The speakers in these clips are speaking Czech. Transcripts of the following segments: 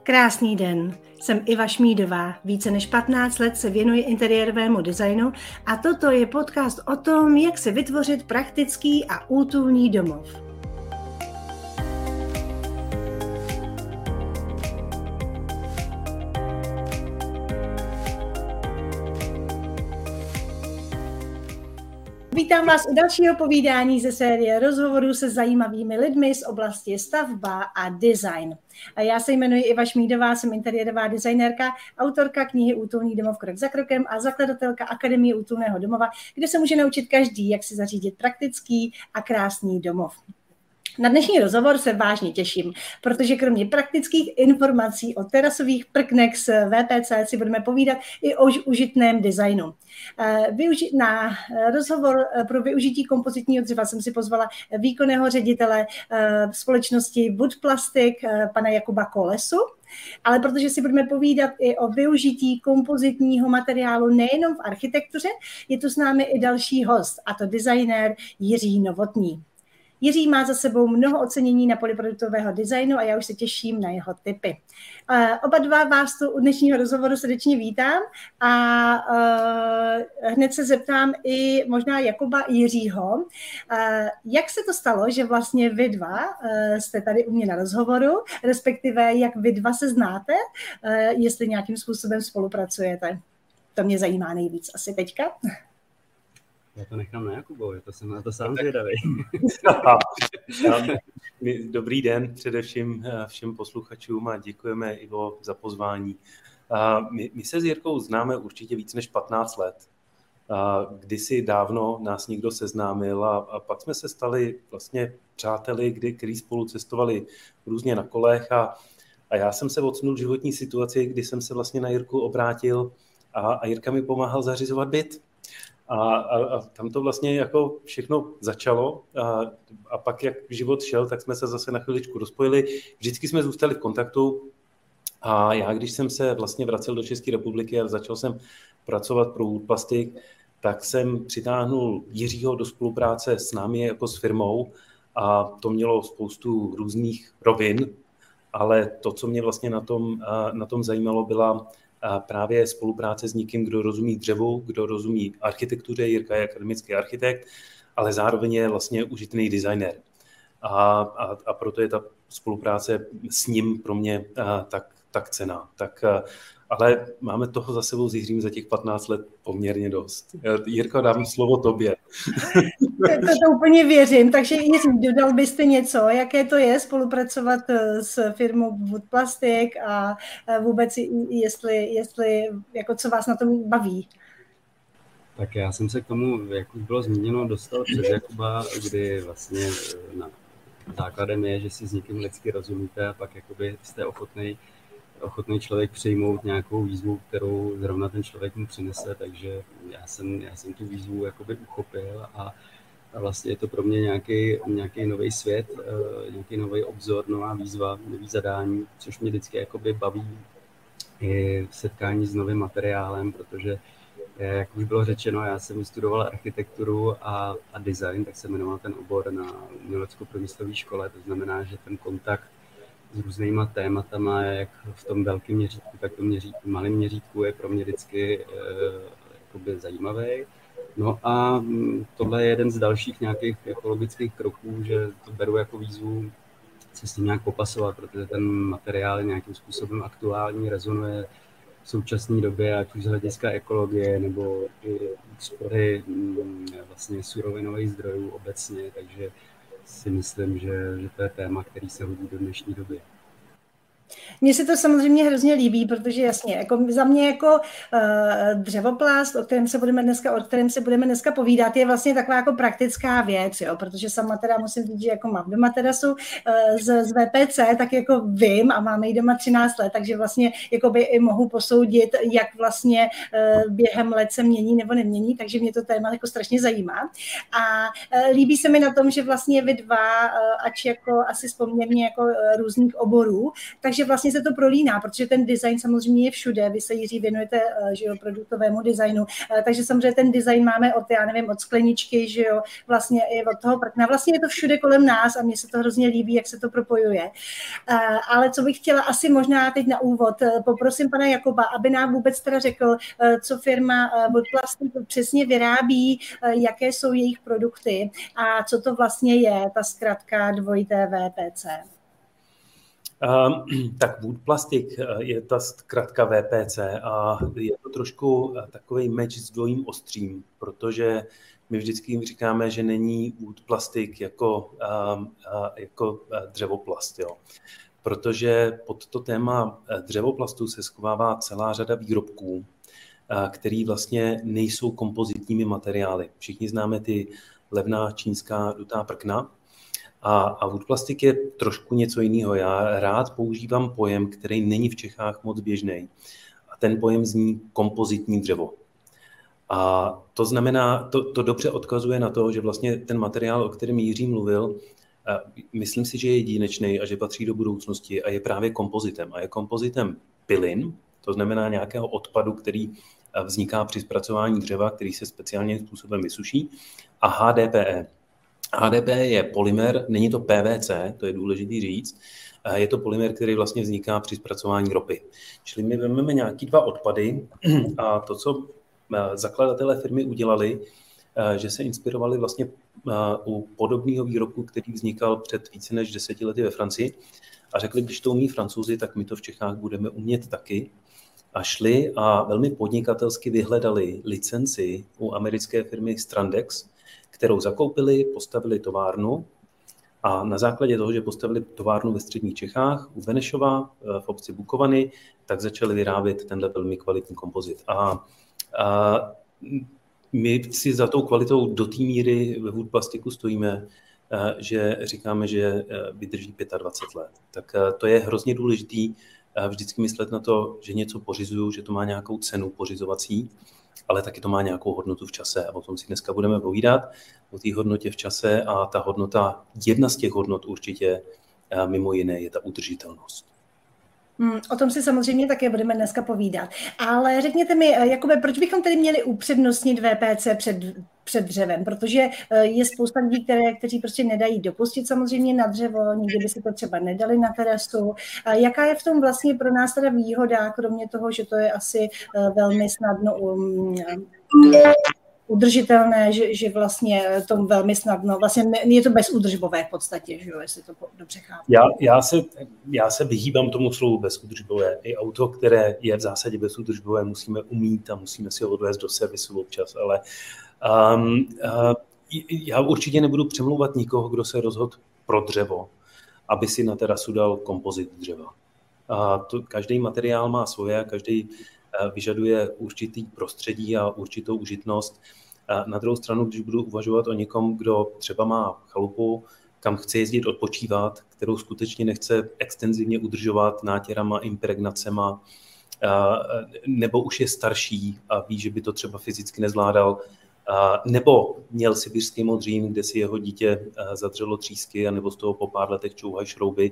Krásný den, jsem Iva Šmídová. Více než 15 let se věnuji interiérovému designu a toto je podcast o tom, jak si vytvořit praktický a útulný domov. Vítám vás u dalšího povídání ze série rozhovorů se zajímavými lidmi z oblasti stavba a design. Já se jmenuji Iva Šmídová, jsem interiérová designérka, autorka knihy Útulný domov krok za krokem a zakladatelka Akademie útulného domova, kde se může naučit každý, jak si zařídit praktický a krásný domov. Na dnešní rozhovor se vážně těším, protože kromě praktických informací o terasových prknech z VPC si budeme povídat i o užitném designu. Na rozhovor pro využití kompozitního dřeva jsem si pozvala výkonného ředitele společnosti Wood Plastic, pana Jakuba Kolesu, ale protože si budeme povídat i o využití kompozitního materiálu nejenom v architektuře, je tu s námi i další host, a to designér Jiří Novotný. Jiří má za sebou mnoho ocenění na poli produktového designu a já už se těším na jeho tipy. Oba dva vás tu u dnešního rozhovoru srdečně vítám a hned se zeptám i možná Jakuba Jiřího. Jak se to stalo, že vlastně vy dva jste tady u mě na rozhovoru, respektive jak vy dva se znáte, jestli nějakým způsobem spolupracujete? To mě zajímá nejvíc asi teďka. Já to nechám na Jakubovi, to jsem na to sám zvědavý. Dobrý den především všem posluchačům a děkujeme, Ivo, za pozvání. My se s Jirkou známe určitě víc než 15 let. Kdysi dávno nás někdo seznámil a pak jsme se stali vlastně přáteli, kteří spolu cestovali různě na kolech a já jsem se ocnul v životní situaci, kdy jsem se vlastně na Jirku obrátil a Jirka mi pomáhal zařizovat byt. A tam to vlastně jako všechno začalo a pak jak život šel, tak jsme se zase na chviličku rozpojili. Vždycky jsme zůstali v kontaktu a já, když jsem se vlastně vracel do České republiky a začal jsem pracovat pro Wood Plastic, tak jsem přitáhnul Jiřího do spolupráce s námi jako s firmou a to mělo spoustu různých rovin, ale to, co mě vlastně na tom zajímalo, byla právě spolupráce s někým, kdo rozumí dřevu, kdo rozumí architektuře. Jirka je akademický architekt, ale zároveň je vlastně užitný designer. A proto je ta spolupráce s ním pro mě tak cenná. Ale máme toho za sebou s Jiřím za těch 15 let poměrně dost. Jirko, dám slovo tobě. To úplně věřím. Takže Jiří, dodal byste něco, jaké to je spolupracovat s firmou Wood Plastic a vůbec jestli jako co vás na tom baví? Tak já jsem se k tomu, jak už bylo zmíněno, dostal přes Jakuba, kdy vlastně základem je, že si s někým lidsky rozumíte a pak jakoby jste ochotný člověk přijmout nějakou výzvu, kterou zrovna ten člověk mu přinese, takže já jsem tu výzvu jakoby uchopil a vlastně je to pro mě nějaký nový svět, nějaký nový obzor, nová výzva, nový zadání, což mě vždycky jakoby baví i setkání s novým materiálem, protože jak už bylo řečeno, já jsem studoval architekturu a design, tak se jmenoval ten obor na umělecko-průmyslové škole, to znamená, že ten kontakt s různýma tématama, jak v tom velkém měřítku, tak v tom malém měřítku je pro mě vždycky jakoby zajímavý. No a tohle je jeden z dalších nějakých ekologických kroků, že to beru jako výzvu se s tím nějak popasovat, protože ten materiál je nějakým způsobem aktuální, rezonuje v současné době, ať už z hlediska ekologie nebo i úspory vlastně surovinových zdrojů obecně, takže si myslím, že to je téma, který se hodí do dnešní doby. Mně se to samozřejmě hrozně líbí, protože jasně, jako za mě jako dřevoplast, o kterém se budeme dneska povídat, je vlastně taková jako praktická věc, jo, protože sama teda musím říct, že jako mám doma terasu z VPC, tak jako vím a máme ji doma 13 let, takže vlastně jakoby i mohu posoudit, jak vlastně během let se mění nebo nemění, takže mě to téma jako strašně zajímá. A líbí se mi na tom, že vlastně vy dva, ač jako asi z poměrně jako různých oborů, takže takže vlastně se to prolíná, protože ten design samozřejmě je všude, vy se, Jiří, věnujete, že jo, produktovému designu, takže samozřejmě ten design máme od, já nevím, od skleničky, že jo, vlastně i od toho prkna, vlastně je to všude kolem nás a mně se to hrozně líbí, jak se to propojuje. Ale co bych chtěla asi možná teď na úvod, poprosím pana Jakoba, aby nám vůbec teda řekl, co firma Woodplastic přesně vyrábí, jaké jsou jejich produkty a co to vlastně je, ta zkratka 2VPC. Tak Woodplastic je ta zkratka VPC a je to trošku takový meč s dvojím ostřím, protože my vždycky říkáme, že není Woodplastic jako dřevoplast, jo. Protože pod to téma dřevoplastu se schovává celá řada výrobků, který vlastně nejsou kompozitními materiály. Všichni známe ty levná čínská dutá prkna a Woodplastic je trošku něco jiného. Já rád používám pojem, který není v Čechách moc běžný. A ten pojem zní kompozitní dřevo. A to znamená, to dobře odkazuje na to, že vlastně ten materiál, o kterém Jiří mluvil, myslím si, že je jedinečný a že patří do budoucnosti a je právě kompozitem. A je kompozitem pilin, to znamená nějakého odpadu, který vzniká při zpracování dřeva, který se speciálním způsobem vysuší, a HDPE. HDPE je polymer, není to PVC, to je důležitý říct, je to polymer, který vlastně vzniká při zpracování ropy. Čili my vezmeme nějaký dva odpady a to, co zakladatelé firmy udělali, že se inspirovali vlastně u podobného výrobku, který vznikal před více než 10 lety ve Francii a řekli, když to umí Francouzi, tak my to v Čechách budeme umět taky. A šli a velmi podnikatelsky vyhledali licenci u americké firmy Strandex, kterou zakoupili, postavili továrnu a na základě toho, že postavili továrnu ve středních Čechách, u Benešova, v obci Bukovany, tak začali vyrábět tenhle velmi kvalitní kompozit. A my si za tou kvalitou do té míry ve Woodplasticu stojíme, že říkáme, že vydrží 25 let. Tak to je hrozně důležitý vždycky myslet na to, že něco pořizuju, že to má nějakou cenu pořizovací, ale taky to má nějakou hodnotu v čase. A o tom si dneska budeme povídat, o té hodnotě v čase a ta hodnota, jedna z těch hodnot určitě mimo jiné je ta udržitelnost. O tom si samozřejmě také budeme dneska povídat. Ale řekněte mi, Jakube, proč bychom tedy měli upřednostnit VPC před dřevem? Protože je spousta lidí, kteří prostě nedají dopustit samozřejmě na dřevo, nikdy by si to třeba nedali na terasu. Jaká je v tom vlastně pro nás teda výhoda, kromě toho, že to je asi velmi snadno udržitelné, že vlastně to velmi snadno, vlastně je to bezúdržbové v podstatě, že jo, jestli to dobře chápu. Já se vyhýbám tomu slovu bezúdržbové. I auto, které je v zásadě bezúdržbové, musíme umít a musíme si ho odvést do servisu občas, ale já určitě nebudu přemlouvat nikoho, kdo se rozhodl pro dřevo, aby si na terasu dal kompozit dřeva. Každý materiál má svoje, každý vyžaduje určitý prostředí a určitou užitnost. Na druhou stranu, když budu uvažovat o někom, kdo třeba má chalupu, kam chce jezdit odpočívat, kterou skutečně nechce extenzivně udržovat nátěrama, impregnacema, nebo už je starší a ví, že by to třeba fyzicky nezvládal, nebo měl sibirský modřín, kde si jeho dítě zadřelo třísky, anebo z toho po pár letech čouhají šrouby,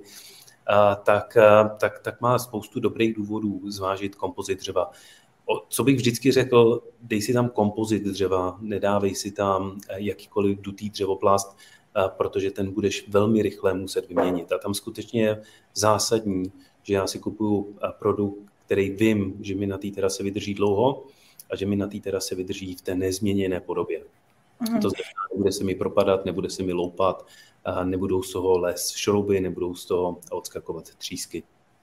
tak má spoustu dobrých důvodů zvážit kompozit dřeva. Co bych vždycky řekl, dej si tam kompozit dřeva, nedávej si tam jakýkoliv dutý dřevoplast, protože ten budeš velmi rychle muset vyměnit. A tam skutečně je zásadní, že já si kupuju produkt, který vím, že mi na té terase vydrží dlouho a že mi na té terase vydrží v té nezměněné podobě. To znamená, nebude se mi propadat, nebude se mi loupat, nebudou z toho lézt šrouby, nebudou z toho odskakovat třísky.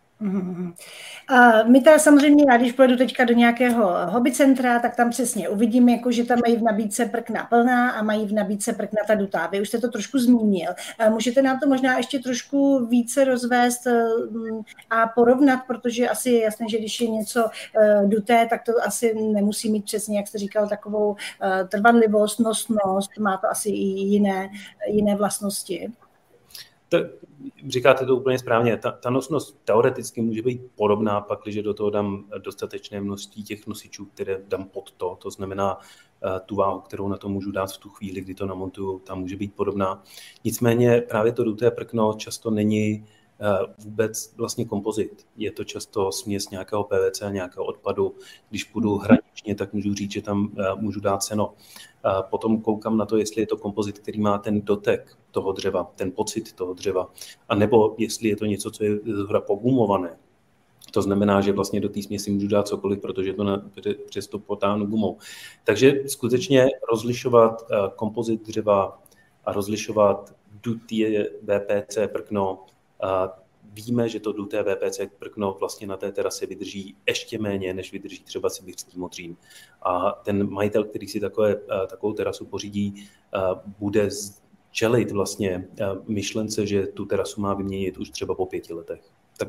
My teda samozřejmě, já když pojedu teďka do nějakého hobby centra, tak tam přesně uvidím, jako, že tam mají v nabídce prkna plná a mají v nabídce prkna ta dutá. Vy už jste to trošku zmínil. Můžete nám to možná ještě trošku více rozvést a porovnat, protože asi je jasné, že když je něco duté, tak to asi nemusí mít přesně, jak jste říkal, takovou trvanlivost, nosnost, má to asi i jiné vlastnosti. Říkáte to úplně správně. Ta nosnost teoreticky může být podobná, pakliže do toho dám dostatečné množství těch nosičů, které dám pod to. To znamená, tu váhu, kterou na to můžu dát v tu chvíli, kdy to namontuju, tam může být podobná. Nicméně právě to duté prkno často není vůbec vlastně kompozit. Je to často směs nějakého PVC, nějakého odpadu. Když půjdu hraničně, tak můžu říct, že tam můžu dát seno. Potom koukám na to, jestli je to kompozit, který má ten dotek toho dřeva, ten pocit toho dřeva, a nebo jestli je to něco, co je zhora pogumované. To znamená, že vlastně do té směsi můžu dát cokoliv, protože to přesto potáhnu gumou. Takže skutečně rozlišovat kompozit dřeva a rozlišovat duté VPC prkno. Víme, že to duté VPC prkno vlastně na té terase vydrží ještě méně, než vydrží třeba sibirský modřín. A ten majitel, který si takovou terasu pořídí, bude čelit vlastně myšlence, že tu terasu má vyměnit už třeba po 5 letech. Tak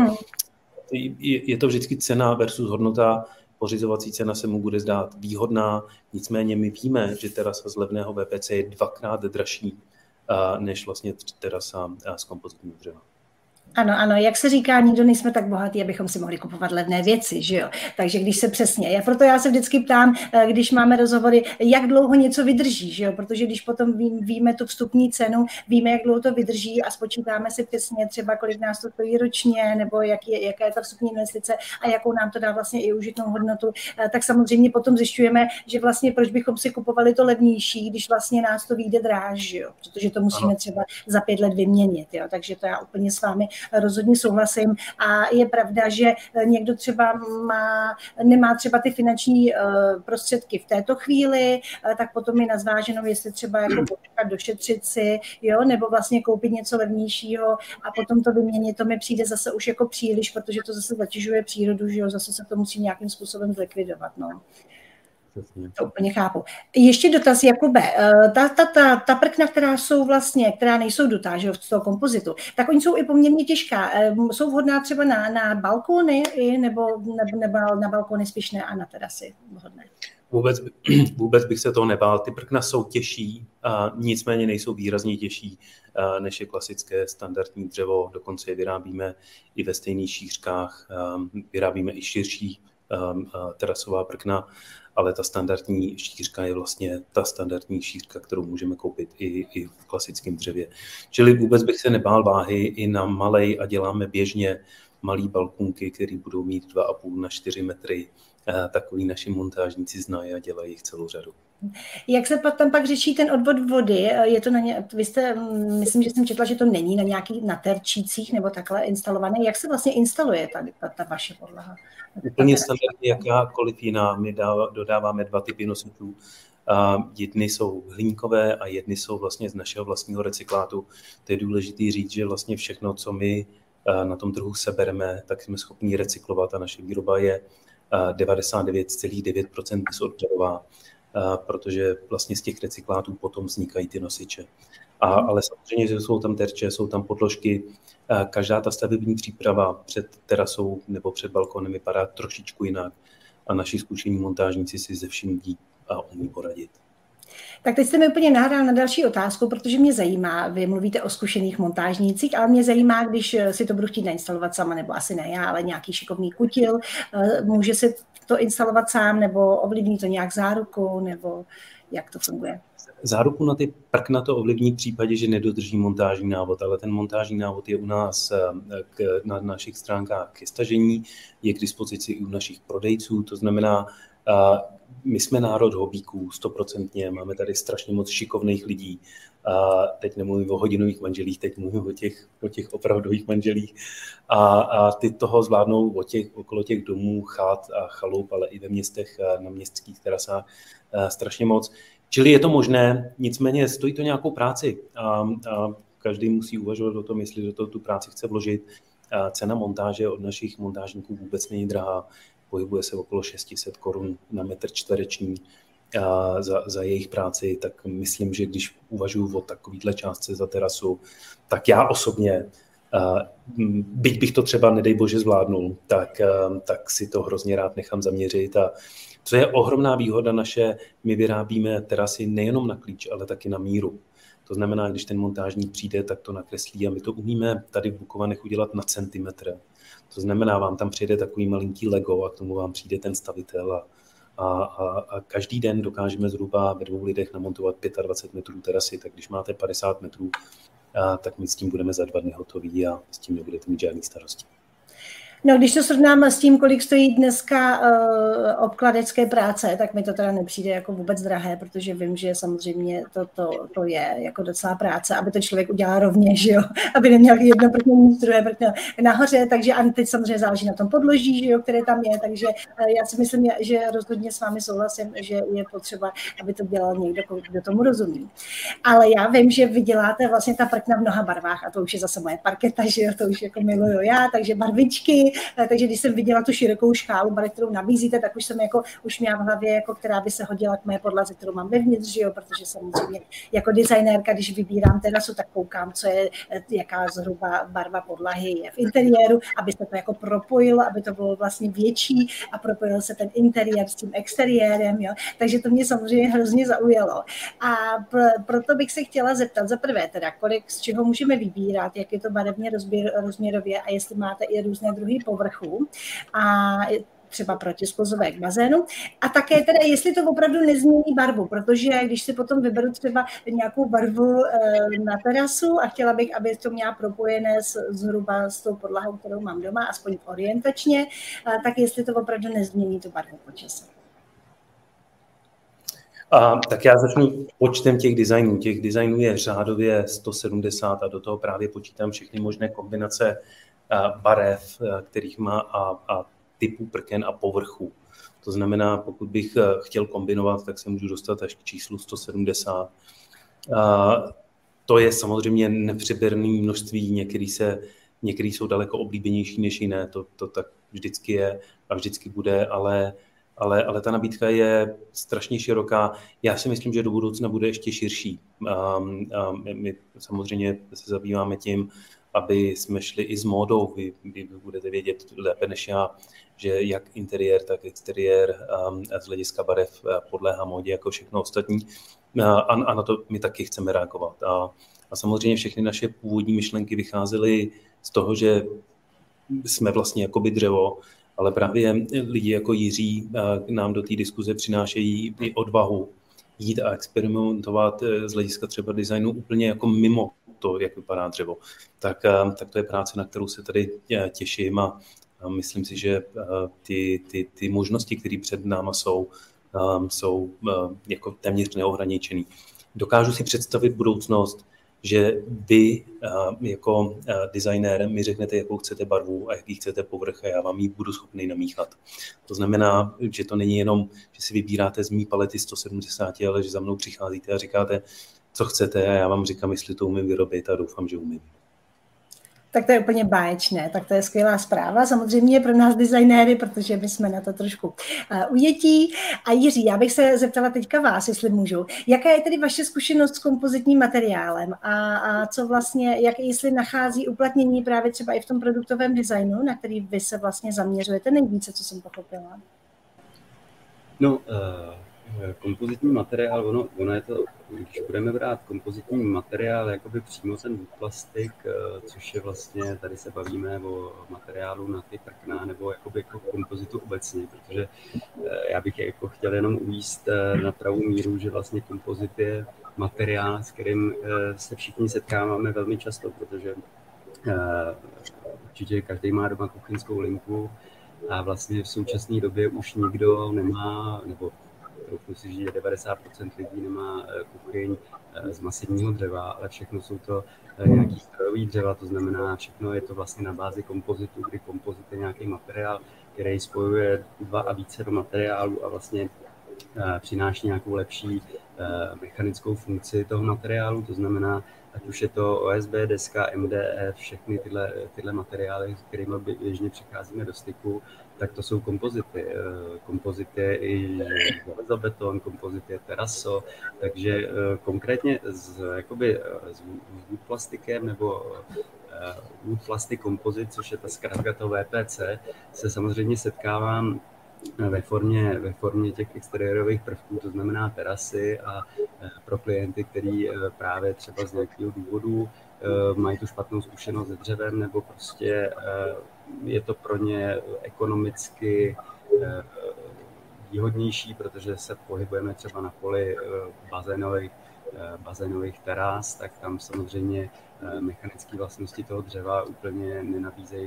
je to vždycky cena versus hodnota. Pořizovací cena se mu bude zdát výhodná, nicméně my víme, že terasa z levného VPC je 2x dražší než vlastně terasa z kompozitního dřeva. Ano, jak se říká, nikdo nejsme tak bohatí, abychom si mohli kupovat levné věci, že jo? Takže když se přesně, proto já se vždycky ptám, když máme rozhovory, jak dlouho něco vydrží, že jo? Protože když potom víme tu vstupní cenu, víme, jak dlouho to vydrží a spočítáme si přesně třeba, kolik nás to stojí ročně, nebo jaká je ta vstupní investice a jakou nám to dá vlastně i užitnou hodnotu, tak samozřejmě potom zjišťujeme, že vlastně proč bychom si kupovali to levnější, když vlastně nás to vyjde dráž, že jo? Protože to musíme třeba za 5 let vyměnit, jo? Takže to já úplně s vámi rozhodně souhlasím a je pravda, že někdo třeba nemá třeba ty finanční prostředky v této chvíli, tak potom je na zváženou, jestli třeba jako počkat, došetřit si, jo, nebo vlastně koupit něco levnějšího a potom to vyměnit, to mi přijde zase už jako příliš, protože to zase zatěžuje přírodu, že jo, zase se to musí nějakým způsobem zlikvidovat, no. To úplně chápu. Ještě dotaz, Jakube, ta prkna, která nejsou dutá, že z toho kompozitu, tak oni jsou i poměrně těžká. Jsou vhodná třeba na balkóny, nebo na balkóny spíš ne a na terasy vhodné? Vůbec bych se toho nebál. Ty prkna jsou těžší, nicméně nejsou výrazně těžší, než je klasické standardní dřevo. Dokonce je vyrábíme i ve stejných šířkách, vyrábíme i širší terasová prkna, ale ta standardní šířka je vlastně ta standardní šířka, kterou můžeme koupit i v klasickém dřevě. Čili vůbec bych se nebál váhy i na malej a děláme běžně malý balkónky, které budou mít 2,5 na 4 metry. Takový naši montážníci znají a dělají jich celou řadu. Jak se tam pak řeší ten odvod vody? Je to myslím, že jsem četla, že to není na nějakých naterčících nebo takhle instalované. Jak se vlastně instaluje ta vaše podlaha? Úplně standardně jakákoliv jiná. My dodáváme 2 typy nosičů. Jedny jsou hliníkové a jedny jsou vlastně z našeho vlastního recyklátu. To je důležité říct, že vlastně všechno, co my na tom trhu sebereme, tak jsme schopni recyklovat a naše výroba je 99,9% bezodpadová, protože vlastně z těch recyklátů potom vznikají ty nosiče. Ale samozřejmě, že jsou tam terče, jsou tam podložky. Každá ta stavební příprava před terasou nebo před balkónem vypadá trošičku jinak a naši zkušení montážníci si ze vším ví a umí poradit. Tak teď jste mi úplně nahrál na další otázku, protože mě zajímá, vy mluvíte o zkušených montážnících, ale mě zajímá, když si to budu chtít nainstalovat sama, nebo asi ne já, ale nějaký šikovný kutil, může si to instalovat sám, nebo ovlivní to nějak záruku, nebo jak to funguje? Záruku na ty prkna to ovlivní v případě, že nedodrží montážní návod, ale ten montážní návod je u nás na našich stránkách ke stažení, je k dispozici i u našich prodejců, to znamená, my jsme národ hobíků, 100%, máme tady strašně moc šikovných lidí. Teď nemluvím o hodinových manželích, teď mluvím o těch opravdových manželích. A ty toho zvládnou okolo těch domů, chat a chalup, ale i ve městech, na městských terasách strašně moc. Čili je to možné, nicméně stojí to nějakou práci a každý musí uvažovat o tom, jestli do toho tu práci chce vložit. Cena montáže od našich montážníků vůbec není drahá. Pohybuje se okolo 600 korun na metr čtvereční za jejich práci, tak myslím, že když uvažuji o takovýhle částce za terasu, tak já osobně, byť bych to třeba, nedej bože, zvládnul, tak si to hrozně rád nechám zaměřit. A co je ohromná výhoda naše, my vyrábíme terasy nejenom na klíč, ale taky na míru. To znamená, když ten montážník přijde, tak to nakreslí a my to umíme tady v Bukovanech udělat na centimetr. To znamená, vám tam přijde takový malinký Lego a k tomu vám přijde ten stavitel a každý den dokážeme zhruba ve 2 lidech namontovat 25 metrů terasy, tak když máte 50 metrů tak my s tím budeme za 2 dny hotoví a s tím nebudete mít žádný starosti. No, když to srovnáme s tím, kolik stojí dneska obkladecké práce, tak mi to teda nepřijde jako vůbec drahé, protože vím, že samozřejmě to je jako docela práce, aby to člověk udělal rovně, že jo, aby neměl jedno prkno nic, druhé prkno nahoře, takže a teď samozřejmě záleží na tom podloží, že jo, které tam je, takže já si myslím, že rozhodně s vámi souhlasím, že je potřeba, aby to dělal někdo, kdo tomu rozumí. Ale já vím, že vy děláte vlastně ta prkna v mnoha barvách a to už je zase moje parketa, že jo, to už jako miluju já, takže barvičky. Takže když jsem viděla tu širokou škálu barev, kterou nabízíte, tak už jsem už měla v hlavě, jako, která by se hodila k mé podlaze, kterou mám vevnitř, že jo? Protože samozřejmě jako designérka, když vybírám terasu, tak koukám, co je, jaká zhruba barva podlahy je v interiéru, aby se to jako propojilo, aby to bylo vlastně větší a propojil se ten interiér s tím exteriérem. Jo? Takže to mě samozřejmě hrozně zaujalo. A proto bych se chtěla zeptat za prvé, teda, kolik z čeho můžeme vybírat, jak je to barevně rozměrově a jestli máte i různé druhy povrchu a třeba protiskluzové k bazénu. A také teda, jestli to opravdu nezmění barvu, protože když si potom vyberu třeba nějakou barvu na terasu a chtěla bych, aby to měla propojené zhruba s tou podlahou, kterou mám doma, aspoň orientačně, tak jestli to opravdu nezmění tu barvu po čase. Tak já začnu počtem těch designů. Těch designů je řádově 170 a do toho právě počítám všechny možné kombinace barev, kterých má a typů prken a povrchů. To znamená, pokud bych chtěl kombinovat, tak se můžu dostat až k číslu 170. To je samozřejmě nepřeberné množství, některý jsou daleko oblíbenější než jiné, to tak vždycky je a vždycky bude, ale ta nabídka je strašně široká. Já si myslím, že do budoucna bude ještě širší. My samozřejmě se zabýváme tím, aby jsme šli i s módou. Vy budete vědět lépe než já, že jak interiér, tak exteriér z hlediska barev podléhá módě jako všechno ostatní. A na to my taky chceme reagovat. A samozřejmě všechny naše původní myšlenky vycházely z toho, že jsme vlastně jakoby dřevo, ale právě lidi jako Jiří nám do té diskuze přinášejí i odvahu jít a experimentovat z hlediska třeba designu úplně jako mimo to, jak vypadá dřevo. Tak to je práce, na kterou se tady těším a myslím si, že ty možnosti, které před náma jsou jako téměř neohraničený. Dokážu si představit budoucnost, že vy jako designér mi řeknete, jakou chcete barvu a jaký chcete povrch a já vám ji budu schopný namíchat. To znamená, že to není jenom, že si vybíráte z mý palety 170, ale že za mnou přicházíte a říkáte, co chcete a já vám říkám, jestli to umím vyrobit a doufám, že umím. Tak to je úplně báječné, tak to je skvělá zpráva. Samozřejmě pro nás designéry, protože my jsme na to trošku ujetí. A Jiří, já bych se zeptala teďka vás, jestli můžu. Jaká je tedy vaše zkušenost s kompozitním materiálem a co vlastně, jestli nachází uplatnění právě třeba i v tom produktovém designu, na který vy se vlastně zaměřujete nejvíce, co jsem pochopila? No, kompozitní materiál, ono je to, když budeme brát kompozitní materiál jakoby přímo ten plastik, což je vlastně, tady se bavíme o materiálu na ty prkna nebo jakoby jako kompozitu obecně, protože já bych jako chtěl jenom uvést na pravou míru, že vlastně kompozit je materiál, s kterým se všichni setkáváme velmi často, protože určitě každý má doma kuchyňskou linku a vlastně v současné době už nikdo nemá, nebo trochu si říct, že 90% lidí nemá kuchyň z masivního dřeva, ale všechno jsou to nějaký strojový dřeva, to znamená, všechno je to vlastně na bázi kompozitu, kdy kompozit je nějaký materiál, který spojuje dva a více do materiálu a vlastně přináší nějakou lepší mechanickou funkci toho materiálu, to znamená, ať už je to OSB, deska, MDF, všechny tyhle materiály, s kterými běžně přicházíme do styku, tak to jsou kompozity. Kompozit je i železobeton, kompozit je teraso, takže konkrétně s wood plastikem nebo wood plastic kompozit, což je ta zkratka toho VPC, se samozřejmě setkávám ve formě těch exteriérových prvků, to znamená terasy a pro klienty, kteří právě třeba z nějakého důvodu mají tu špatnou zkušenost se dřevem nebo prostě je to pro ně ekonomicky výhodnější, protože se pohybujeme třeba na poli bazénových bazénových teras, tak tam samozřejmě mechanické vlastnosti toho dřeva úplně nenabízejí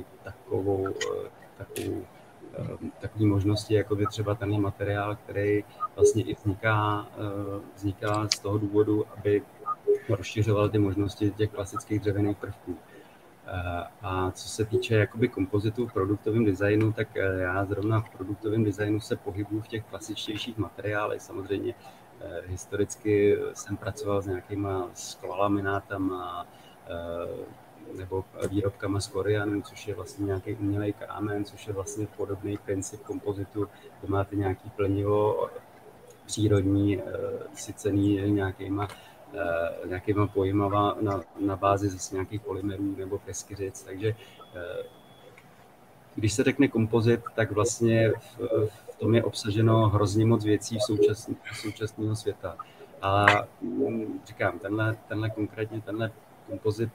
takové možnosti, jako by třeba tenhle materiál, který vlastně i vzniká z toho důvodu, aby rozšiřoval ty možnosti těch klasických dřevěných prvků. A co se týče jakoby kompozitu v produktovém designu, tak já zrovna v produktovém designu se pohybuju v těch klasičtějších materiálech. Samozřejmě historicky jsem pracoval s nějakýma skvalaminátama nebo výrobkama z korianu, což je vlastně nějaký umělej kámen, což je vlastně podobný princip kompozitu, kde máte nějaký plnivo přírodní, sycený nějakýma pojmama na bázi zase nějakých polymerů nebo preskyřic. Takže když se řekne kompozit, tak vlastně v tom je obsaženo hrozně moc věcí současného světa. A říkám, tenhle kompozit,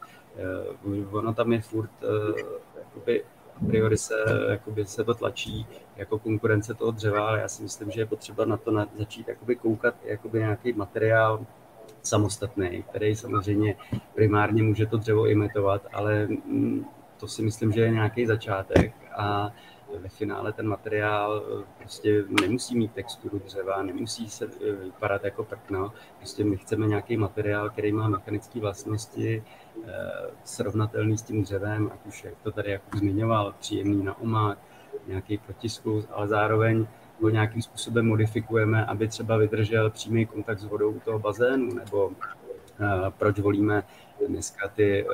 ono tam je furt, jakoby, a priori se to tlačí jako konkurence toho dřeva, ale já si myslím, že je potřeba na to začít jakoby koukat jakoby nějaký materiál samostatný, který samozřejmě primárně může to dřevo imitovat, ale to si myslím, že je nějaký začátek a ve finále ten materiál prostě nemusí mít texturu dřeva, nemusí se vypadat jako prkno. Prostě my chceme nějaký materiál, který má mechanické vlastnosti srovnatelný s tím dřevem, ať už, jak to tady jako zmiňoval, příjemný na omák, nějaký protiskluz, ale zároveň ho nějakým způsobem modifikujeme, aby třeba vydržel přímý kontakt s vodou u toho bazénu, nebo proč volíme dneska ty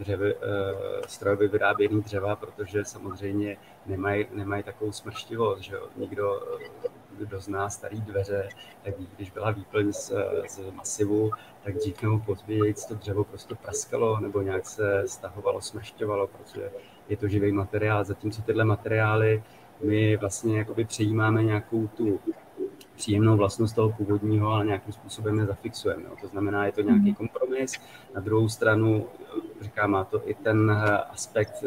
strojově vyráběný dřeva, protože samozřejmě nemají takovou smrštivost, že jo. Nikdo, kdo zná starý dveře, tak ví, když byla výplň z masivu, tak dřív nebo později to dřevo prostě praskalo nebo nějak se stahovalo, smršťovalo, protože je to živý materiál. Zatímco tyhle materiály my vlastně jakoby přejímáme nějakou tu příjemnou vlastnost toho původního, ale nějakým způsobem je zafixujeme. To znamená, je to nějaký kompromis. Na druhou stranu, říkám, má to i ten aspekt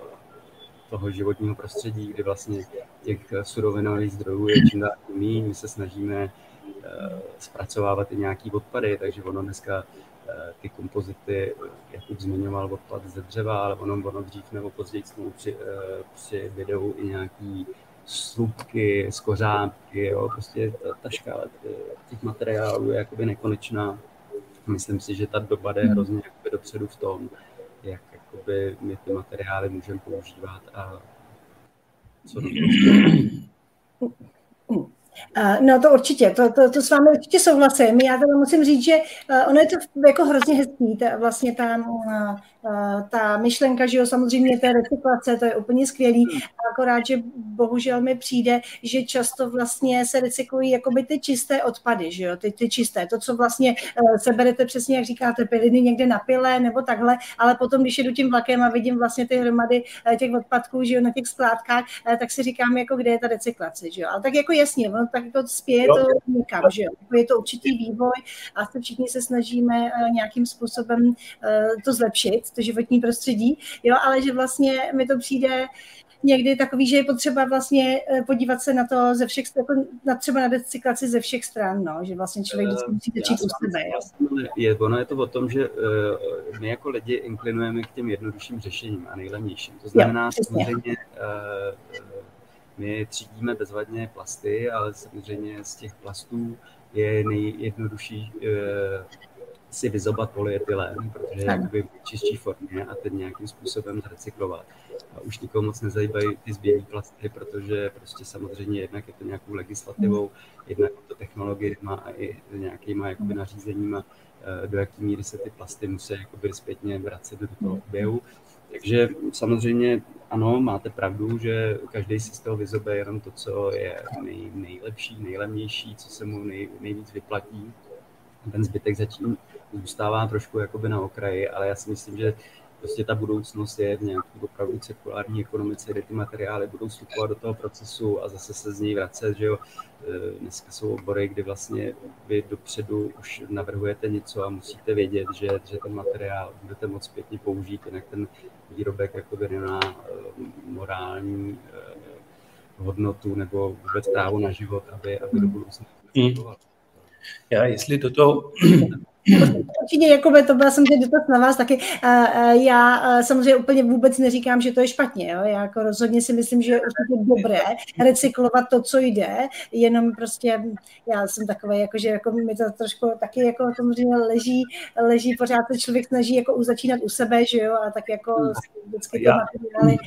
toho životního prostředí, kdy vlastně těch surovinových zdrojů je čím dál méně. My se snažíme zpracovávat i nějaký odpady, takže ono dneska ty kompozity, jak už zmiňoval, odpad ze dřeva, ale ono dřív nebo později při videu i nějaký slupky, skořápky, jo, prostě ta škála těch materiálů je jakoby nekonečná. Myslím si, že ta doba jde hrozně jakoby dopředu v tom, jak jakoby my ty materiály můžeme používat a co do No to určitě, to s vámi určitě souhlasím. Já teda musím říct, že ono je to jako hrozně hezký, vlastně ta myšlenka, že jo, samozřejmě té recyklace, to je úplně skvělý, akorát, že bohužel mi přijde, že často vlastně se recyklují jakoby ty čisté odpady, že jo, ty čisté, to, co vlastně seberete přesně, jak říkáte, piliny někde na pile nebo takhle, ale potom, když jedu tím vlakem a vidím vlastně ty hromady těch odpadků, že jo, na těch skládkách, tak si říkám, jako kde je ta recyklace, že jo, ale tak jako jasně, no, tak to spěje to někam, že jo, je to určitý vývoj a všichni se snažíme nějakým způsobem to zlepšit, to životní prostředí, jo, ale že vlastně mi to přijde někdy takový, že je potřeba vlastně podívat se na to ze všech, jako třeba na recyklaci ze všech stran, no, že vlastně člověk vždycky musí začít u sebe. Ono je to o tom, že my jako lidi inklinujeme k těm jednodušším řešením a nejlevnějším. To znamená, samozřejmě my třídíme bezvadně plasty, ale samozřejmě z těch plastů je nejjednodušší si vyzobat polyetylen, protože je jakoby v čistší formě a ten nějakým způsobem zrecyklovat. A už nikomu moc nezajímají ty zbělý plasty, protože prostě samozřejmě jednak je to nějakou legislativou, jednak to technologiemi a i nějakýma jakoby nařízeníma, do jaký míry se ty plasty musí jakoby zpětně vracet do toho oběhu. Takže samozřejmě ano, máte pravdu, že každý si z toho vyzobe jenom to, co je nejlepší, nejlevnější, co se mu nejvíc vyplatí. Ten zbytek zatím zůstává trošku jakoby na okraji, ale já si myslím, že prostě ta budoucnost je v nějaké opravdu cirkulární ekonomice, kde ty materiály budou vstupovat do toho procesu a zase se z něj vracet, že jo. Dneska jsou obory, kdy vlastně vy dopředu už navrhujete něco a musíte vědět, že ten materiál budete moct zpětně použít, jinak ten výrobek jakoby nemá morální hodnotu nebo vůbec právo na život, aby do budoucna fungoval. Já jestli do toho Určitě, Jakube, to byla samozřejmě dotaz na vás taky. Já samozřejmě úplně vůbec neříkám, že to je špatně. Jo? Já jako rozhodně si myslím, že je určitě dobré recyklovat to, co jde, jenom prostě já jsem takový, jako, že jako mi to trošku taky jako samozřejmě leží pořád, se člověk snaží jako začínat u sebe, že jo, a tak jako vždycky ty materiály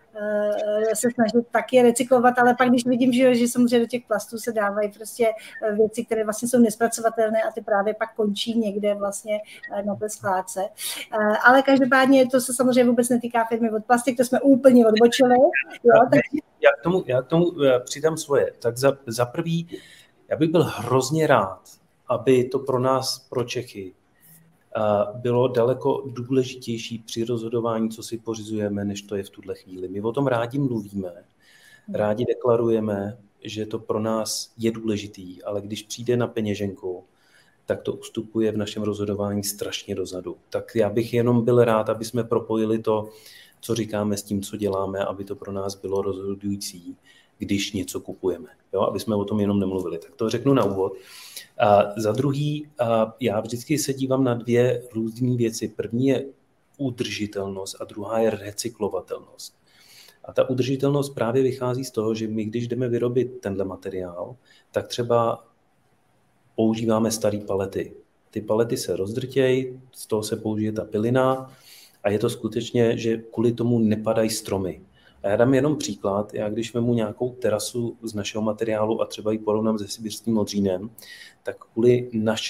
se snažit taky recyklovat, ale pak když vidím, že samozřejmě do těch plastů se dávají prostě věci, které vlastně jsou nespracovatelné a ty právě pak končí někde vlastně na té skládce. Ale každopádně to se samozřejmě vůbec netýká firmy od plastik, to jsme úplně odbočili. Jo, Já k tomu přidám svoje. Tak za prvý, já bych byl hrozně rád, aby to pro nás, pro Čechy, bylo daleko důležitější při rozhodování, co si pořizujeme, než to je v tuhle chvíli. My o tom rádi mluvíme, rádi deklarujeme, že to pro nás je důležitý, ale když přijde na peněženku, tak to ustupuje v našem rozhodování strašně dozadu. Tak já bych jenom byl rád, aby jsme propojili to, co říkáme s tím, co děláme, aby to pro nás bylo rozhodující, když něco kupujeme. Jo? Aby jsme o tom jenom nemluvili. Tak to řeknu na úvod. Za druhý, já vždycky se dívám na dvě různé věci. První je udržitelnost a druhá je recyklovatelnost. A ta udržitelnost právě vychází z toho, že my, když jdeme vyrobit tenhle materiál, tak třeba používáme staré palety. Ty palety se rozdrtějí, z toho se použije ta pilina a je to skutečně, že kvůli tomu nepadají stromy. A já dám jenom příklad, já když vemu nějakou terasu z našeho materiálu a třeba ji porovnám se sibirským modřínem, tak kvůli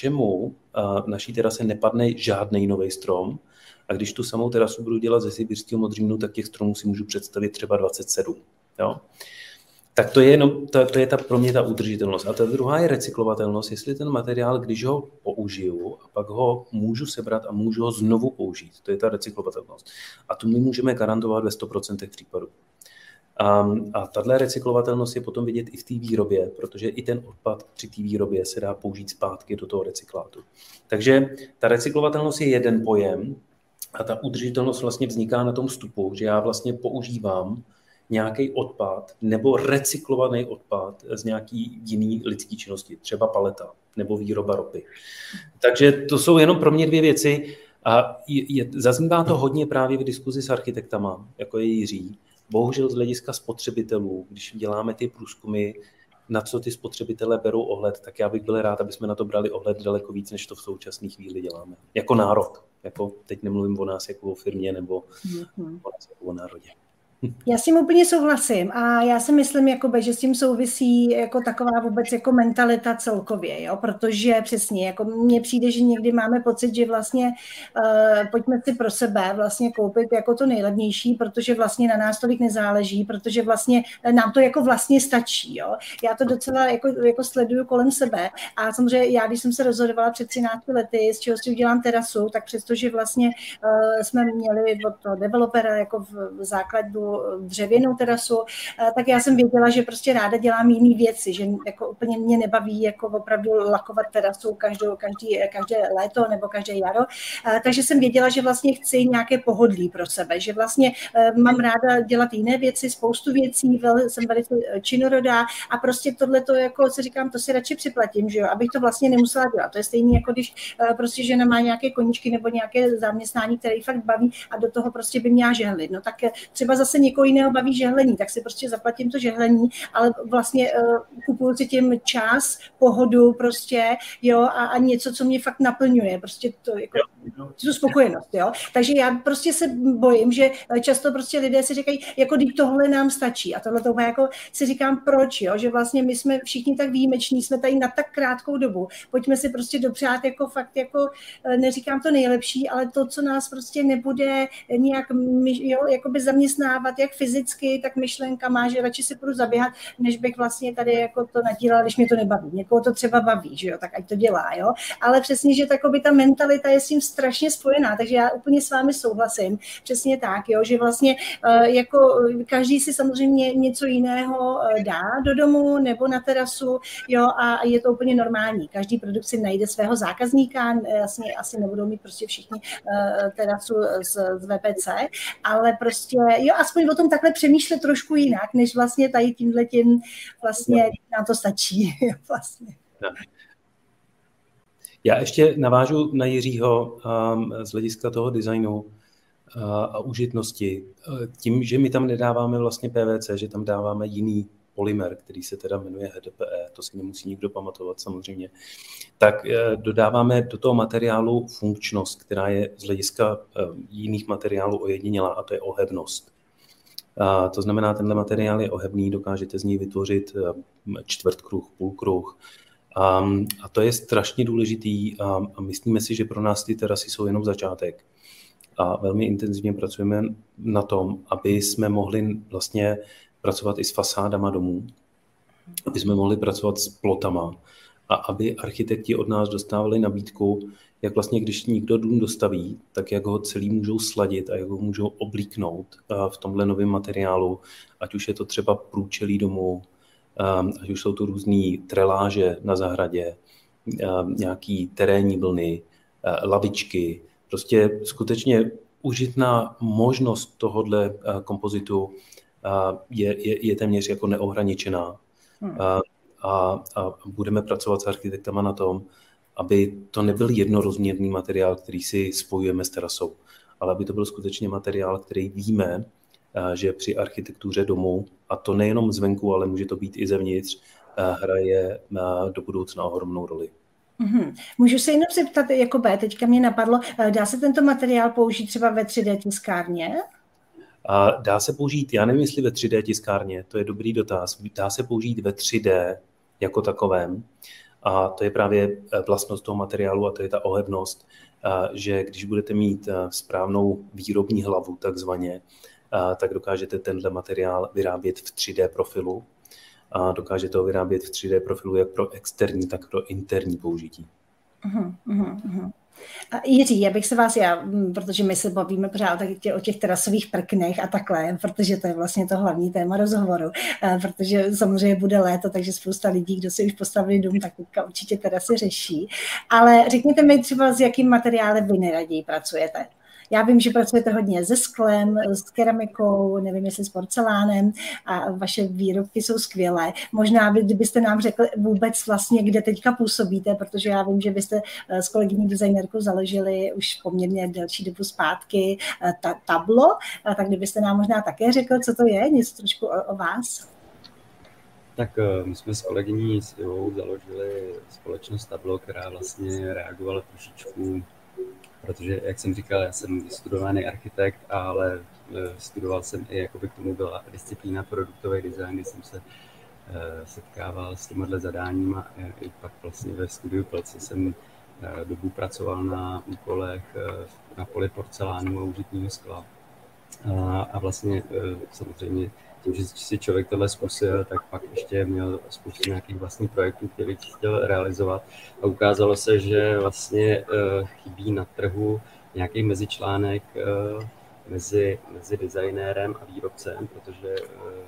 naší terase nepadne žádný nový strom. A když tu samou terasu budu dělat ze sibirského modřínu, tak těch stromů si můžu představit třeba 27. Jo? Tak to je pro mě ta udržitelnost. A ta druhá je recyklovatelnost, jestli ten materiál, když ho použiju a pak ho můžu sebrat a můžu ho znovu použít. To je ta recyklovatelnost. A tu my můžeme garantovat ve 100% případů. A tahle recyklovatelnost je potom vidět i v té výrobě, protože i ten odpad při té výrobě se dá použít zpátky do toho recyklátu. Takže ta recyklovatelnost je jeden pojem a ta udržitelnost vlastně vzniká na tom vstupu, že já vlastně používám nějaký odpad nebo recyklovaný odpad z nějaký jiný lidský činnosti, třeba paleta nebo výroba ropy. Takže to jsou jenom pro mě dvě věci a zaznívá to hodně právě v diskuzi s architektama, jako je Jiří. Bohužel z hlediska spotřebitelů, když děláme ty průzkumy, na co ty spotřebitelé berou ohled, tak já bych byl rád, aby jsme na to brali ohled daleko víc, než to v současné chvíli děláme. Jako národ. Jako teď nemluvím o nás jako o firmě nebo o nás jako o národě. Já s tím úplně souhlasím a já si myslím, jakoby, že s tím souvisí jako taková vůbec jako mentalita celkově, jo? Protože přesně, jako mně přijde, že někdy máme pocit, že vlastně pojďme si pro sebe vlastně koupit jako to nejlevnější, protože vlastně na nás tolik nezáleží, protože vlastně nám to jako vlastně stačí, jo? Já to docela jako sleduju kolem sebe a samozřejmě já, když jsem se rozhodovala před 13 lety, z čeho si udělám terasu, tak přestože vlastně jsme měli od toho developera jako v základu dřevěnou terasu, tak já jsem věděla, že prostě ráda dělám jiné věci, že jako úplně mě nebaví jako opravdu lakovat terasu každé léto nebo každé jaro, takže jsem věděla, že vlastně chci nějaké pohodlí pro sebe, že vlastně mám ráda dělat jiné věci, spoustu věcí, jsem velice činorodá a prostě tohleto, jako si říkám, to si radši připlatím, že jo, abych to vlastně nemusela dělat. To je stejně jako když prostě žena má nějaké koníčky nebo nějaké zaměstnání, které jí fakt baví a do toho prostě by měla žehlit. No tak třeba zase někoho jiného baví žehlení, tak si prostě zaplatím to žehlení, ale vlastně kupuju si tím čas, pohodu prostě, jo, a něco, co mě fakt naplňuje, prostě to jako tu spokojenost, jo. Takže já prostě se bojím, že často prostě lidé si říkají, jako když tohle nám stačí a tohle to jako si říkám, proč, jo, že vlastně my jsme všichni tak výjimeční, jsme tady na tak krátkou dobu, pojďme si prostě dopřát jako fakt jako, neříkám to nejlepší, ale to, co nás prostě nebude nějak, jo, jakoby zaměstnávat, jak fyzicky, tak myšlenkama, že radši si půjdu zaběhat, než bych vlastně tady jako to nadílala, když mě to nebaví. Někoho to třeba baví, že jo, tak ať to dělá, jo. Ale přesně, že takoby ta mentalita je s tím strašně spojená, takže já úplně s vámi souhlasím. Přesně tak, jo, že vlastně jako každý si samozřejmě něco jiného dá do domu nebo na terasu, jo, a je to úplně normální. Každý produkt si najde svého zákazníka, jasně asi nebudou mít prostě všichni terasu z VPC, ale prostě, jo, aspoň o tom takhle přemýšlet trošku jinak, než vlastně tady tímhletím vlastně nám to stačí, vlastně. Já ještě navážu na Jiřího z hlediska toho designu a užitnosti. Tím, že my tam nedáváme vlastně PVC, že tam dáváme jiný polymer, který se teda jmenuje HDPE, to si nemusí nikdo pamatovat samozřejmě, tak dodáváme do toho materiálu funkčnost, která je z hlediska jiných materiálů ojedinělá, a to je ohebnost. To znamená, tenhle materiál je ohebný, dokážete z něj vytvořit čtvrtkruh, půlkruh. A to je strašně důležitý a myslíme si, že pro nás ty terasy jsou jenom začátek. A velmi intenzivně pracujeme na tom, aby jsme mohli vlastně pracovat i s fasádama domů, aby jsme mohli pracovat s plotama a aby architekti od nás dostávali nabídku, jak vlastně, když někdo dům dostaví, tak jak ho celý můžou sladit a jak ho můžou oblíknout v tomhle novém materiálu, ať už je to třeba průčelí domu, ať už jsou to různý treláže na zahradě, nějaký terénní vlny, lavičky. Prostě skutečně užitná možnost tohohle kompozitu je téměř jako neohraničená. A budeme pracovat s architektama na tom, aby to nebyl jednorozměrný materiál, který si spojujeme s terasou, ale aby to byl skutečně materiál, který víme, že při architektuře domu, a to nejenom zvenku, ale může to být i zevnitř, hraje do budoucna ohromnou roli. Můžu se jenom zeptat, teďka mě napadlo, dá se tento materiál použít třeba ve 3D tiskárně? Dá se použít, já nevím, jestli ve 3D tiskárně, to je dobrý dotaz, dá se použít ve 3D jako takovém. A to je právě vlastnost toho materiálu a to je ta ohebnost, že když budete mít správnou výrobní hlavu takzvaně, tak dokážete tenhle materiál vyrábět v 3D profilu a dokážete ho vyrábět v 3D profilu jak pro externí, tak pro interní použití. Jiří, já bych se vás, protože my se bavíme pořád o těch terasových prknech a takhle, protože to je vlastně to hlavní téma rozhovoru, protože samozřejmě bude léto, takže spousta lidí, kdo si už postavili dům, tak teďka určitě terasy řeší. Ale řekněte mi třeba, s jakým materiálem vy nejraději pracujete. Já vím, že pracujete hodně se sklem, s keramikou, nevím, jestli s porcelánem a vaše výrobky jsou skvělé. Možná kdybyste nám řekli vůbec vlastně, kde teďka působíte, protože já vím, že byste s kolegyní designérkou založili už poměrně delší dobu zpátky Tablo, tak kdybyste nám možná také řekl, co to je, něco trošku o vás. Tak my jsme s kolegyní s Ivou založili společnost Tablo, která vlastně reagovala trošičku, protože, jak jsem říkal, já jsem studovaný architekt, ale studoval jsem i, jakoby k tomu byla disciplína produktový design, kdy jsem se setkával s těmihle zadáním a i pak vlastně ve studiu Plce jsem dobu pracoval na úkolech na poli porcelánu a užitního skla. A vlastně samozřejmě tím, že si člověk tohle zkusil, tak pak ještě měl spoustu nějakých vlastních projektů, který chtěl realizovat. A ukázalo se, že vlastně chybí na trhu nějaký mezičlánek mezi designérem a výrobcem, protože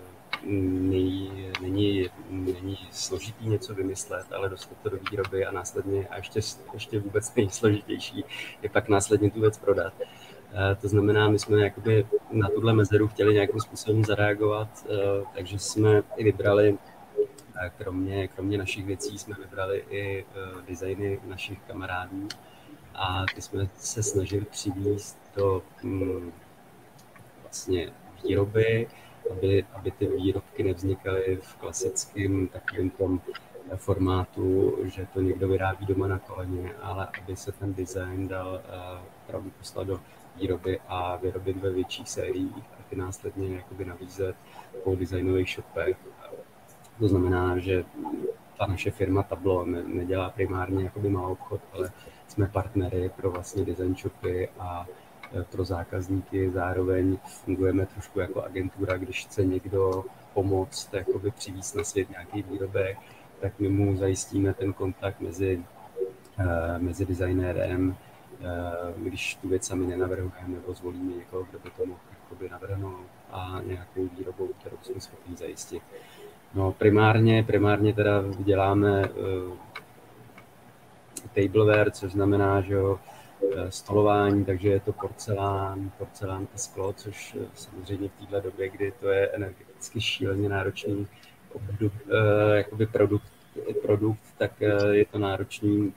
není složitý něco vymyslet, ale dostat to do výroby a následně, a ještě vůbec nejsložitější, je pak následně tu věc prodat. To znamená, my jsme jakoby na tuhle mezeru chtěli nějakým způsobem zareagovat, takže jsme i vybrali, kromě našich věcí, jsme vybrali i designy našich kamarádů a ty jsme se snažili přivést do vlastně výroby, aby ty výrobky nevznikaly v klasickém takovém tom formátu, že to někdo vyrábí doma na koleně, ale aby se ten design dal opravdu poslat do výroby a vyrobit ve větších sériích a ty následně jakoby nabízet po designových shopech. To znamená, že ta naše firma Tablo nedělá primárně jakoby malou obchod, ale jsme partnery pro vlastně design shopy a pro zákazníky. Zároveň fungujeme trošku jako agentura, když chce někdo pomoct jakoby přivést na svět nějaký výrobek, tak my mu zajistíme ten kontakt mezi designérem, když tu věc sami nenavrhujeme, nebo zvolíme někoho, kdo by to mohl navrhnout a nějakou výrobou, kterou jsme schopni zajistit. No, primárně teda děláme tableware, což znamená, že stolování, takže je to porcelán a sklo, což samozřejmě v této době, kdy to je energeticky šíleně náročný jakoby produkt, tak je to náročný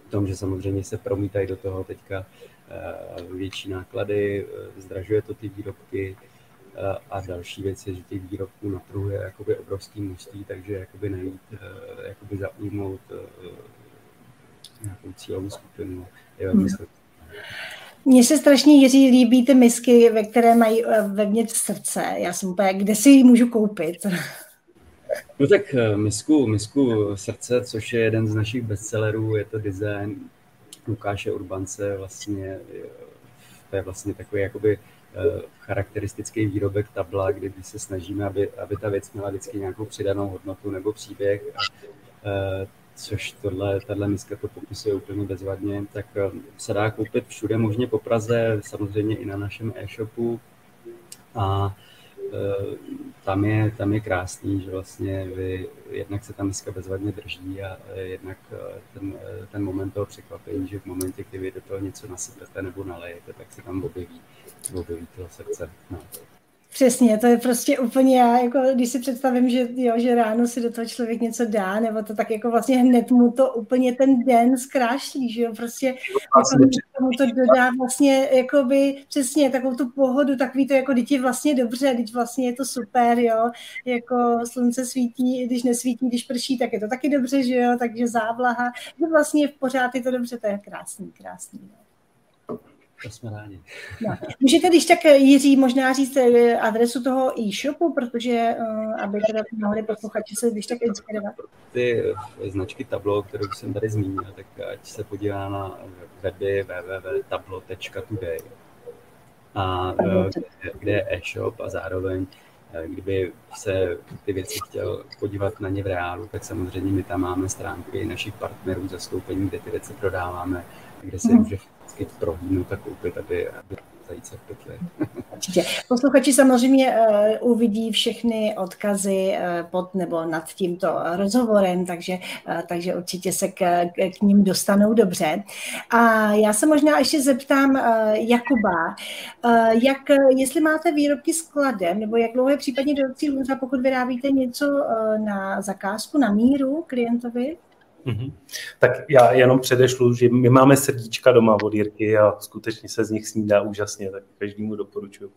v tom, že samozřejmě se promítají do toho teďka větší náklady, zdražuje to ty výrobky a další věc je, že těch výrobků na trhu je jakoby obrovský množství, takže jakoby najít, jakoby zaujmout nějakou cílovou skupinu je velmi složité. Mně se strašně, Jiří, líbí ty misky, ve které mají vevnitř srdce. Já jsem úplně, kde si ji můžu koupit? No tak misku srdce, což je jeden z našich bestsellerů, je to design Lukáše Urbance, vlastně to je vlastně takový jakoby charakteristický výrobek tabla, kdy se snažíme, aby ta věc měla vždycky nějakou přidanou hodnotu nebo příběh, což tahle miska to popisuje úplně bezvadně, tak se dá koupit všude možně po Praze, samozřejmě i na našem e-shopu a tam je krásný, že vlastně jednak se ta miska bezvadně drží a jednak ten moment toho překvapení, že v momentě, kdy vy do toho něco nasypete nebo nalejete, tak se tam objeví toho srdce. No. Přesně, to je prostě úplně já, jako když si představím, že ráno si do toho člověk něco dá, nebo to tak jako vlastně hned mu to úplně ten den zkrášlí, že jo, prostě jako mu to dodá vlastně jakoby přesně takovou tu pohodu, takový to jako teď je vlastně dobře, teď vlastně je to super, jo, jako slunce svítí, když nesvítí, když prší, tak je to taky dobře, že jo, takže závlaha, že vlastně pořád je to dobře, to je krásný, jo. To jsme rádi. No. Můžete když tak, Jiří, možná říct adresu toho e-shopu, protože aby teda mohli posluchači se když tak inspirovat. Ty značky Tableau, kterou jsem tady zmínil, tak ať se podívá na weby www.tableau.today, kde je e-shop a zároveň kdyby se ty věci chtěl podívat na ně v reálu, tak samozřejmě my tam máme stránky našich partnerů zastoupení, kde ty věci prodáváme, kde se může vždycky prohlídnout a koupit, aby zajít se v pytli. Určitě. Posluchači samozřejmě uvidí všechny odkazy pod nebo nad tímto rozhovorem, takže určitě se k ním dostanou dobře. A já se možná ještě zeptám Jakuba, jestli máte výrobky skladem, nebo jak dlouho je případně dodací lhůta, pokud vyrábíte něco na zakázku, na míru klientovi? Mm-hmm. Tak já jenom předešlu, že my máme srdíčka doma od Jirky a skutečně se z nich snídá úžasně, tak každému doporučuji.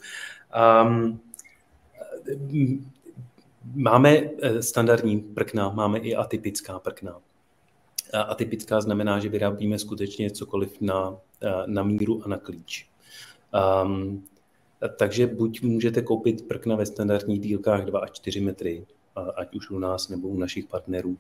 Máme standardní prkna, máme i atypická prkna. Atypická znamená, že vyrábíme skutečně cokoliv na míru a na klíč. Takže buď můžete koupit prkna ve standardních dílkách 2 až 4 metry, ať už u nás nebo u našich partnerů.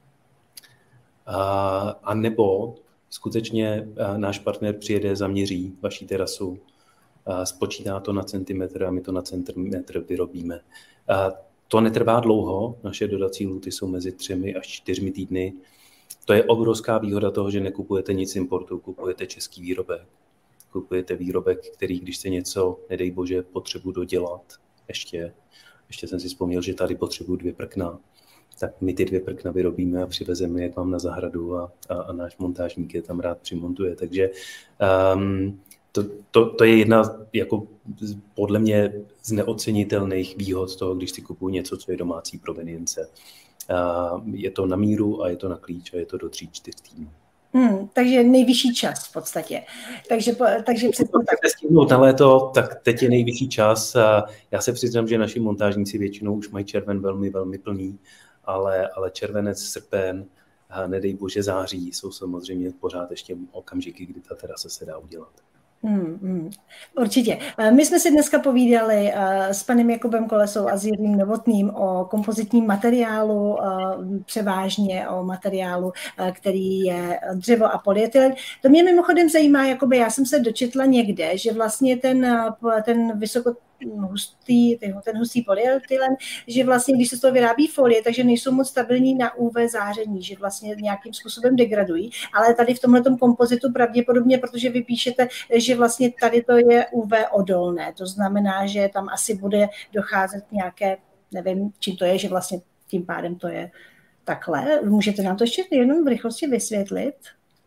A nebo skutečně náš partner přijede, zaměří vaši terasu, spočítá to na centimetr a my to na centimetr vyrobíme. To netrvá dlouho, naše dodací lhůty jsou mezi 3 až 4 týdny. To je obrovská výhoda toho, že nekupujete nic importu, kupujete český výrobek. Kupujete výrobek, který, když se něco, nedej bože, potřebuji dodělat, ještě jsem si vzpomněl, že tady potřebuji 2 prkna, tak my ty 2 prkna vyrobíme a přivezeme je k vám na zahradu a náš montážník je tam rád přimontuje. Takže to je jedna jako podle mě z neocenitelných výhod z toho, když si kupuju něco, co je domácí provenience. Je to na míru a je to na klíč a je to do 3-4 týdnů. Takže nejvyšší čas v podstatě. Takže přesně tak. Na léto, tak teď je nejvyšší čas. Já se přiznám, že naši montážníci většinou už mají červen velmi, velmi plný, ale červenec, srpen, nedej bože září, jsou samozřejmě pořád ještě okamžiky, kdy ta terasa se dá udělat. Určitě. My jsme si dneska povídali s panem Jakubem Kolesou a s Jirným Novotným o kompozitním materiálu, převážně o materiálu, který je dřevo a polyetylen. To mě mimochodem zajímá, jakoby já jsem se dočetla někde, že vlastně ten hustý polyetylen, že vlastně, když se z toho vyrábí folie, takže nejsou moc stabilní na UV záření, že vlastně nějakým způsobem degradují, ale tady v tomhletom kompozitu pravděpodobně, protože vy píšete, že vlastně tady to je UV odolné, to znamená, že tam asi bude docházet nějaké, nevím, čím to je, že vlastně tím pádem to je takhle. Můžete nám to ještě jenom v rychlosti vysvětlit?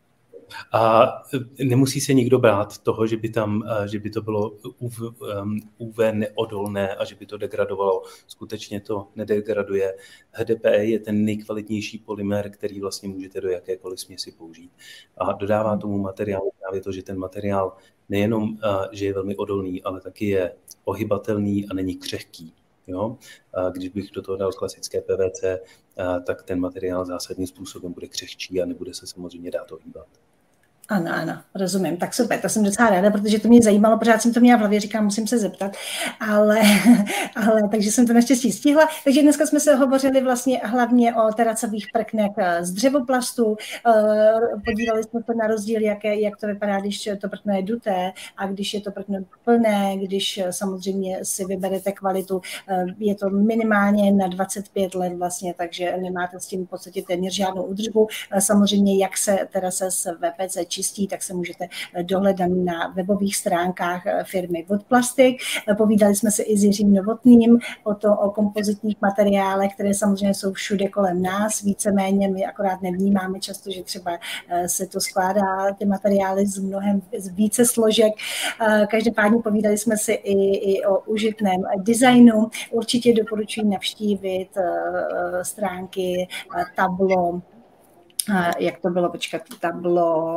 A nemusí se nikdo bát toho, že by to bylo UV neodolné a že by to degradovalo. Skutečně to nedegraduje. HDPE je ten nejkvalitnější polymer, který vlastně můžete do jakékoliv směsi použít. A dodává tomu materiálu právě to, že ten materiál nejenom, že je velmi odolný, ale taky je ohybatelný a není křehký. Jo? Když bych do toho dal klasické PVC, tak ten materiál zásadním způsobem bude křehčí a nebude se samozřejmě dát ohýbat. Ano, rozumím. Tak super, to jsem docela ráda, protože to mě zajímalo, pořád jsem to měla v hlavě, říkám, musím se zeptat, ale takže jsem to naštěstí stihla. Takže dneska jsme se hovořili vlastně hlavně o teracových prknech z dřevoplastu, podívali jsme se na rozdíl, jak to vypadá, když to prkno je duté a když je to prkno plné, když samozřejmě si vyberete kvalitu, je to minimálně na 25 let vlastně, takže nemáte s tím v podstatě téměř žádnou údržbu. Samozřejmě, jak se terasa z VPC čistí, tak se můžete dohledat na webových stránkách firmy Woodplastic. Povídali jsme se i s Jiřím Novotným o kompozitních materiálech, které samozřejmě jsou všude kolem nás, víceméně my akorát nevnímáme často, že třeba se to skládá, ty materiály z více složek. Každopádně povídali jsme si i o užitném designu. Určitě doporučuji navštívit stránky Tablo, jak to bylo, Tablo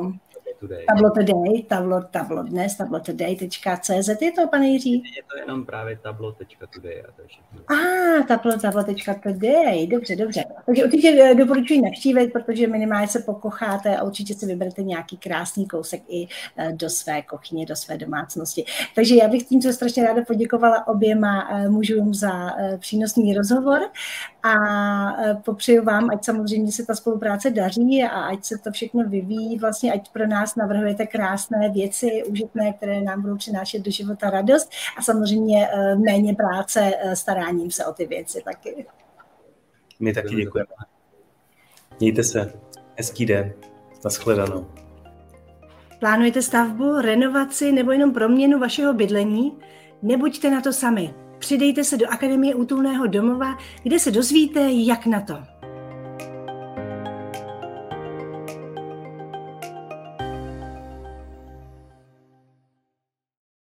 Today.cz. Je to, pane Jiří? Je to jenom právě tablo.today a to je všechno. Tablo.today, dobře. Takže určitě doporučuji navštívit, protože minimálně se pokocháte a určitě si vyberete nějaký krásný kousek i do své kuchyně, do své domácnosti. Takže já bych tímto strašně ráda poděkovala oběma mužům za přínosný rozhovor a popřeju vám, ať samozřejmě se ta spolupráce daří a ať se to všechno vyvíjí, vlastně ať pro nás navrhujete krásné věci, užitné, které nám budou přinášet do života radost a samozřejmě méně práce staráním se o ty věci taky. My taky děkujeme. Mějte se. Hezký den. Nashledanou. Plánujete stavbu, renovaci nebo jenom proměnu vašeho bydlení? Nebuďte na to sami. Přidejte se do Akademie útulného domova, kde se dozvíte, jak na to.